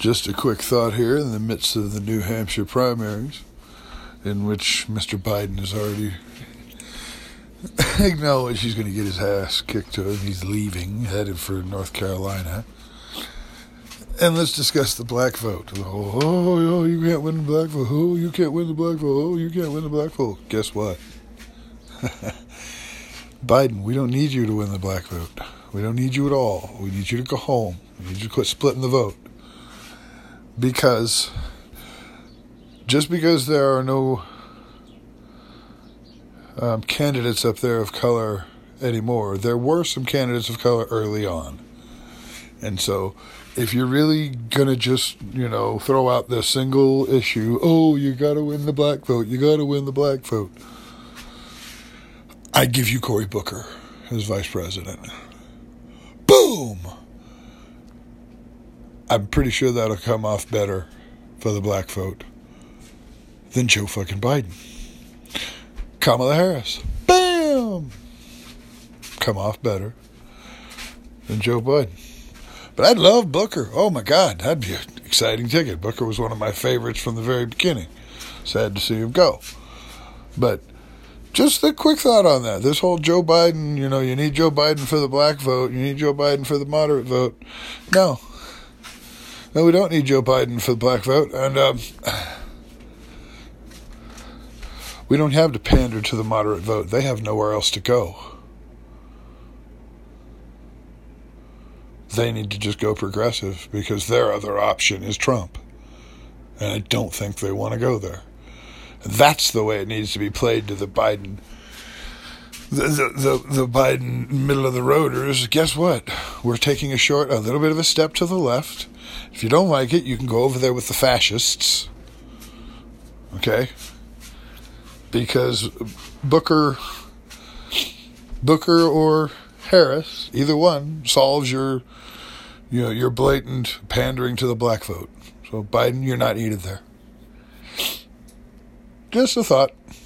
Just a quick thought here in the midst of the New Hampshire primaries, in which Mr. Biden has already acknowledged he's going to get his ass kicked to him. He's leaving, headed for North Carolina. And let's discuss the black vote. Oh, you can't win the black vote. Oh, you can't win the black vote. Oh, you can't win the black vote. Guess what? Biden, we don't need you to win the black vote. We don't need you at all. We need you to go home. We need you to quit splitting the vote. Because just because there are no candidates up there of color anymore, there were some candidates of color early on. And so if you're really going to just, throw out the single issue, oh, you got to win the black vote, you got to win the black vote, I'd give you Cory Booker as vice president. Boom! I'm pretty sure that'll come off better for the black vote than Joe fucking Biden. Kamala Harris. Bam! Come off better than Joe Biden. But I'd love Booker. Oh my God, that'd be an exciting ticket. Booker was one of my favorites from the very beginning. Sad to see him go. But just a quick thought on that. This whole Joe Biden, you need Joe Biden for the black vote. You need Joe Biden for the moderate vote. No, we don't need Joe Biden for the black vote. And we don't have to pander to the moderate vote. They have nowhere else to go. They need to just go progressive because their other option is Trump. And I don't think they want to go there. That's the way it needs to be played to the Biden, the Biden middle of the roaders. Guess what? We're taking a little bit of a step to the left. If you don't like it, you can go over there with the fascists. Okay? Because Booker or Harris, either one, solves your blatant pandering to the black vote. So Biden, you're not needed there. Just a thought.